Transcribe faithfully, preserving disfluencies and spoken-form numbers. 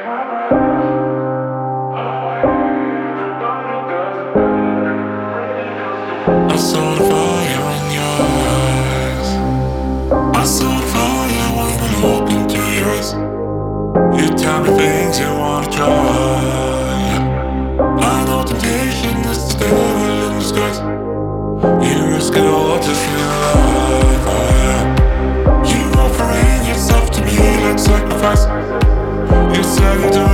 I saw the fire in your eyes. I saw the fire when I looked into yours. You tell me things you wanna try. I know temptation is the devil in disguise. You risk it all to feel alive. Oh yeah. You offering yourself to me like sacrifice. You said you don't.